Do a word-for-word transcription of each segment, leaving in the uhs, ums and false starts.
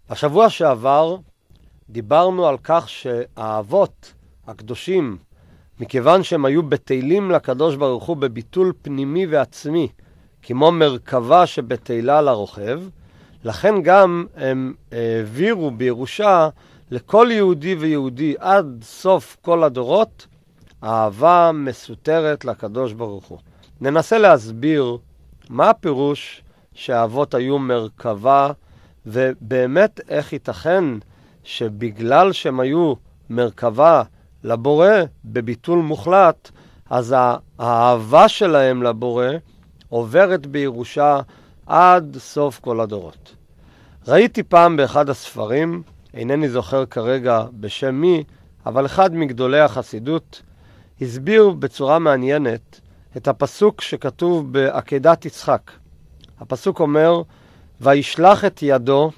השבוע שעבר דיברנו על כך שהאבות הקדושים, מכיוון שהם היו בטלים לקדוש ברוך הוא בביטול פנימי ועצמי, כמו מרכבה שבטלה לרוכב, לכן גם הם העבירו בירושה לכל יהודי ויהודי עד סוף כל הדורות, אהבה מסותרת לקדוש ברוך הוא. ננסה להסביר מה הפירוש שהאבות היו מרכבה, ובאמת איך ייתכן שבגלל שהם היו מרכבה לבורא בביטול מוחלט, אז האהבה שלהם לבורא עוברת בירושה עד סוף כל הדורות. ראיתי פעם באחד הספרים, אינני זוכר כרגע בשם מי, אבל אחד מגדולי החסידות הסביר בצורה מעניינת את הפסוק שכתוב בעקדת יצחק. הפסוק אומר, וישלח את ידו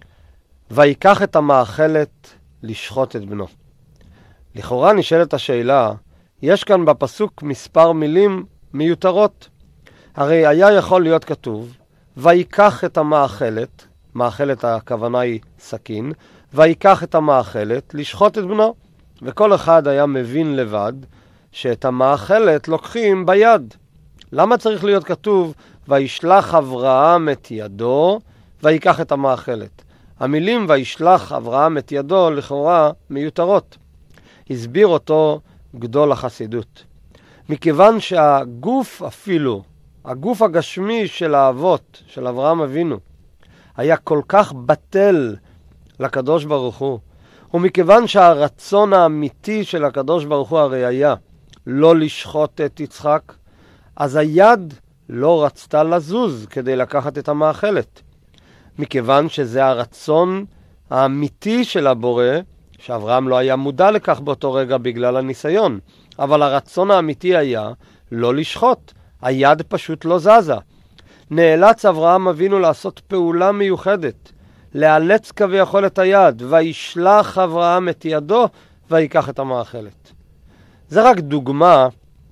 ויקח את המאכלת לשחוט את בנו. לכאורה נשאלת השאלה, יש כאן בפסוק מספר מילים מיותרות. הרי היה יכול להיות כתוב, ויקח את המאכלת, מאכלת הכוונה היא סכין, ויקח את המאכלת לשחוט את בנו. וכל אחד היה מבין לבד שאת המאכלת לוקחים ביד. למה צריך להיות כתוב, וישלח אברהם את ידו ויקח את המאכלת? המילים וישלח אברהם את ידו לכאורה מיותרות. הסביר אותו גדול החסידות. מכיוון שהגוף אפילו, הגוף הגשמי של האבות, של אברהם אבינו, היה כל כך בטל לקדוש ברוך הוא, ומכיוון שהרצון האמיתי של הקדוש ברוך הוא הרי היה לא לשחוט את יצחק, אז היד לא רצתה לזוז כדי לקחת את המאכלת. מכיוון שזה הרצון האמיתי של הבורא, שאברהם לא היה מודע לכך באותו רגע בגלל הניסיון, אבל הרצון האמיתי היה לא לשחוט. היד פשוט לא זזה. נאלץ אברהם אבינו לעשות פעולה מיוחדת, לאלץ כביכול את היד, וישלח אברהם את ידו ויקח את המאכלת. זה רק דוגמה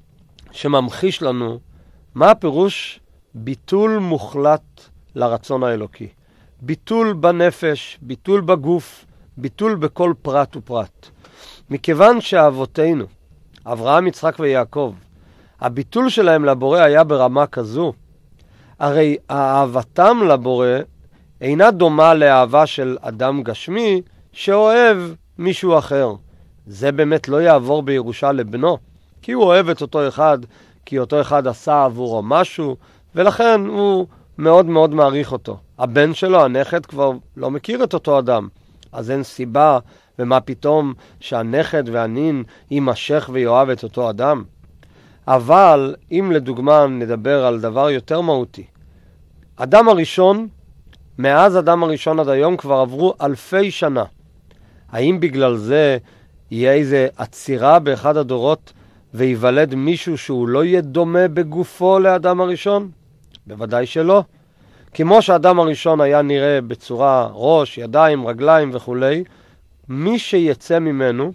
שממחיש לנו מה הפירוש ביטול מוחלט לרצון האלוקי. ביטול בנפש, ביטול בגוף, ביטול בכל פרט ופרט. מכיוון שאבותינו, אברהם, יצחק ויעקב, הביטול שלהם לבורא היה ברמה כזו, הרי אהבתם לבורא אינה דומה לאהבה של אדם גשמי שאוהב מישהו אחר. זה באמת לא יעבור בירושה לבנו, כי הוא אוהב את אותו אחד, כי אותו אחד עשה עבורו משהו, ולכן הוא מאוד מאוד מעריך אותו. הבן שלו, הנכד, כבר לא מכיר את אותו אדם, אז אין סיבה, ומה פתאום שהנכד והנין יימשך ויואב את אותו אדם. אבל אם לדוגמה נדבר על דבר יותר מהותי, אדם הראשון, מאז אדם הראשון עד היום כבר עברו אלפי שנה. האם בגלל זה יהיה איזה עצירה באחד הדורות ויוולד מישהו שהוא לא יהיה דומה בגופו לאדם הראשון? בוודאי שלא. כמו שאדם הראשון היה נראה בצורה ראש, ידיים, רגליים וכו', מי שיצא ממנו,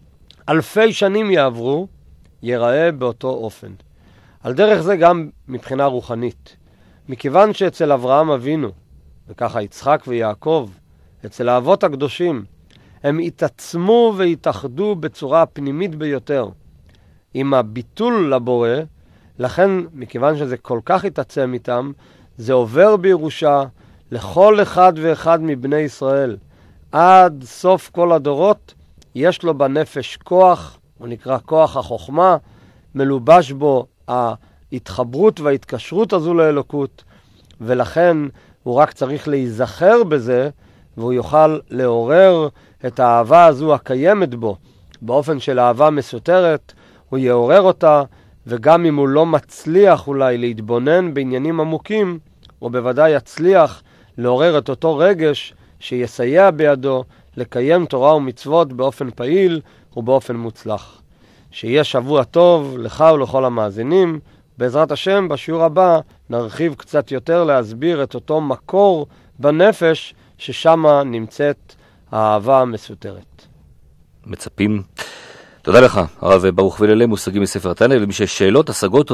אלפי שנים יעברו, ייראה באותו אופן. על דרך זה גם מבחינה רוחנית. מכיוון שאצל אברהם אבינו, וככה יצחק ויעקב, אצל האבות הקדושים, הם התעצמו והתאחדו בצורה פנימית ביותר עם הביטול לבורא, לכן מכיוון שזה כל כך התעצם איתם, זה עובר בירושה לכל אחד ואחד מבני ישראל. עד סוף כל הדורות יש לו בנפש כוח, הוא נקרא כוח החוכמה, מלובש בו ההתחברות וההתקשרות הזו לאלוקות, ולכן הוא רק צריך להיזכר בזה, והוא יוכל לעורר את האהבה הזו הקיימת בו, באופן של אהבה מסותרת, הוא יעורר אותה, וגם אם הוא לא מצליח אולי להתבונן בעניינים עמוקים, הוא בוודאי יצליח לעורר את אותו רגש שיסייע בידו לקיים תורה ומצוות באופן פעיל ובאופן מוצלח. שיהיה שבוע טוב לך ולכל המאזינים. בעזרת השם בשיעור הבא נרחיב קצת יותר להסביר את אותו מקור בנפש ששם נמצאת האהבה המסותרת. מצפים. תודה לך, הרב ברוך וללה, מושגים מספר התניא, ומי שיש שאלות, השגות,